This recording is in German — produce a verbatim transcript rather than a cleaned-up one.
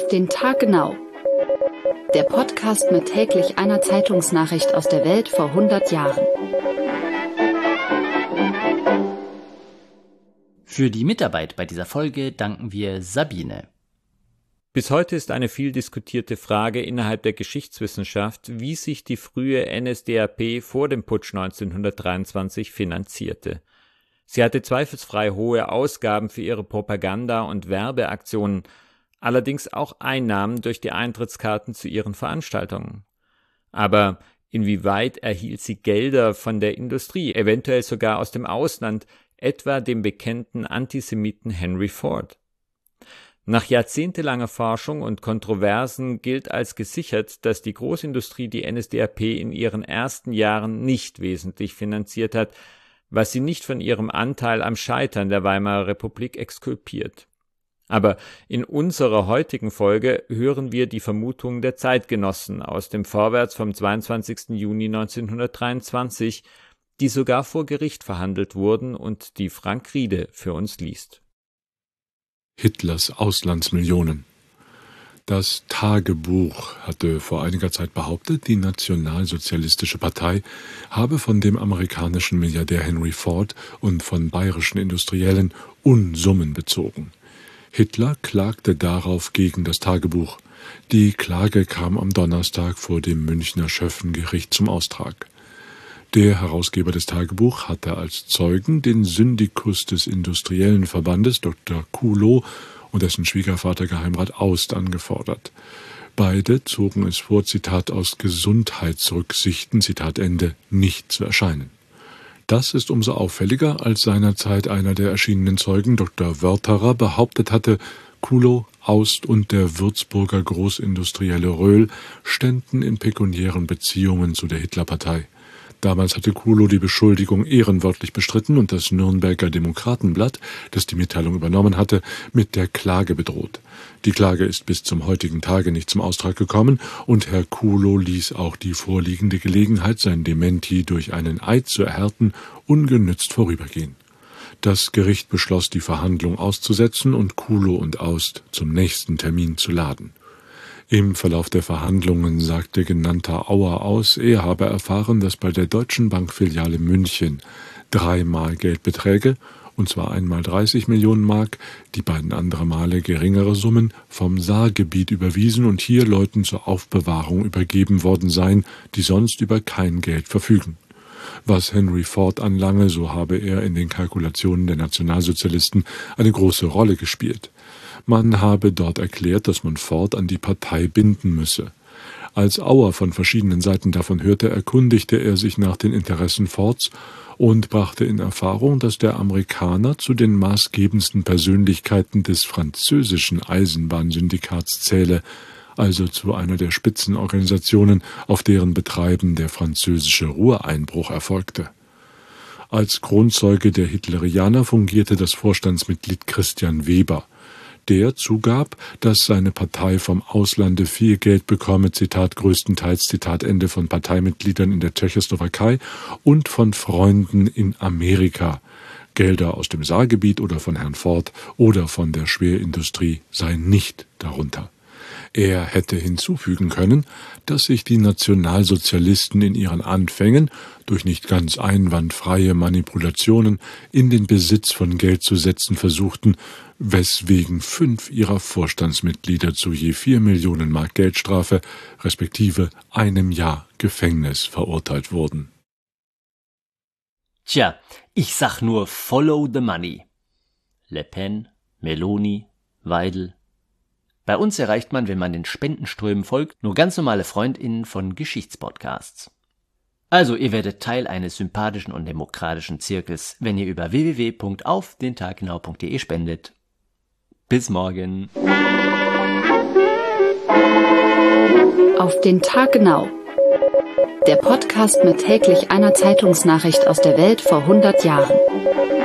den Tag genau. Der Podcast mit täglich einer Zeitungsnachricht aus der Welt vor hundert Jahren. Für die Mitarbeit bei dieser Folge danken wir Sabine. Bis heute ist eine viel diskutierte Frage innerhalb der Geschichtswissenschaft, wie sich die frühe N S D A P vor dem Putsch neunzehnhundertdreiundzwanzig finanzierte. Sie hatte zweifelsfrei hohe Ausgaben für ihre Propaganda- und Werbeaktionen, allerdings auch Einnahmen durch die Eintrittskarten zu ihren Veranstaltungen. Aber inwieweit erhielt sie Gelder von der Industrie, eventuell sogar aus dem Ausland, etwa dem bekannten Antisemiten Henry Ford? Nach jahrzehntelanger Forschung und Kontroversen gilt als gesichert, dass die Großindustrie die N S D A P in ihren ersten Jahren nicht wesentlich finanziert hat, was sie nicht von ihrem Anteil am Scheitern der Weimarer Republik exkulpiert. Aber in unserer heutigen Folge hören wir die Vermutungen der Zeitgenossen aus dem Vorwärts vom zweiundzwanzigsten Juni neunzehnhundertdreiundzwanzig, die sogar vor Gericht verhandelt wurden und die Frank Riede für uns liest. Hitlers Auslandsmillionen. Das Tagebuch hatte vor einiger Zeit behauptet, die Nationalsozialistische Partei habe von dem amerikanischen Milliardär Henry Ford und von bayerischen Industriellen Unsummen bezogen. Hitler klagte darauf gegen das Tagebuch. Die Klage kam am Donnerstag vor dem Münchner Schöffengericht zum Austrag. Der Herausgeber des Tagebuchs hatte als Zeugen den Syndikus des Industriellen Verbandes Doktor Kuhlow und dessen Schwiegervater Geheimrat Aust angefordert. Beide zogen es vor, Zitat, aus Gesundheitsrücksichten, Zitat Ende, nicht zu erscheinen. Das ist umso auffälliger, als seinerzeit einer der erschienenen Zeugen, Doktor Wörterer, behauptet hatte, Kuhlow, Aust und der Würzburger Großindustrielle Röhl ständen in pekuniären Beziehungen zu der Hitlerpartei. Damals hatte Kuhlow die Beschuldigung ehrenwörtlich bestritten und das Nürnberger Demokratenblatt, das die Mitteilung übernommen hatte, mit der Klage bedroht. Die Klage ist bis zum heutigen Tage nicht zum Austrag gekommen und Herr Kuhlow ließ auch die vorliegende Gelegenheit, sein Dementi durch einen Eid zu erhärten, ungenützt vorübergehen. Das Gericht beschloss, die Verhandlung auszusetzen und Kuhlow und Aust zum nächsten Termin zu laden. Im Verlauf der Verhandlungen sagte genannter Auer aus, er habe erfahren, dass bei der Deutschen Bankfiliale München dreimal Geldbeträge, und zwar einmal dreißig Millionen Mark, die beiden andere Male geringere Summen, vom Saargebiet überwiesen und hier Leuten zur Aufbewahrung übergeben worden seien, die sonst über kein Geld verfügen. Was Henry Ford anlange, so habe er in den Kalkulationen der Nationalsozialisten eine große Rolle gespielt. Man habe dort erklärt, dass man Ford an die Partei binden müsse. Als Auer von verschiedenen Seiten davon hörte, erkundigte er sich nach den Interessen Fords und brachte in Erfahrung, dass der Amerikaner zu den maßgebendsten Persönlichkeiten des französischen Eisenbahnsyndikats zähle, also zu einer der Spitzenorganisationen, auf deren Betreiben der französische Ruhreinbruch erfolgte. Als Kronzeuge der Hitlerianer fungierte das Vorstandsmitglied Christian Weber. Der zugab, dass seine Partei vom Auslande viel Geld bekomme, Zitat größtenteils, Zitat Ende, von Parteimitgliedern in der Tschechoslowakei und von Freunden in Amerika. Gelder aus dem Saargebiet oder von Herrn Ford oder von der Schwerindustrie seien nicht darunter. Er hätte hinzufügen können, dass sich die Nationalsozialisten in ihren Anfängen durch nicht ganz einwandfreie Manipulationen in den Besitz von Geld zu setzen versuchten, weswegen fünf ihrer Vorstandsmitglieder zu je vier Millionen Mark Geldstrafe respektive einem Jahr Gefängnis verurteilt wurden. Tja, ich sag nur follow the money. Le Pen, Meloni, Weidel. Bei uns erreicht man, wenn man den Spendenströmen folgt, nur ganz normale FreundInnen von Geschichtspodcasts. Also, ihr werdet Teil eines sympathischen und demokratischen Zirkels, wenn ihr über w w w punkt auf den tag genau punkt de spendet. Bis morgen. Auf den Tag genau. Der Podcast mit täglich einer Zeitungsnachricht aus der Welt vor hundert Jahren.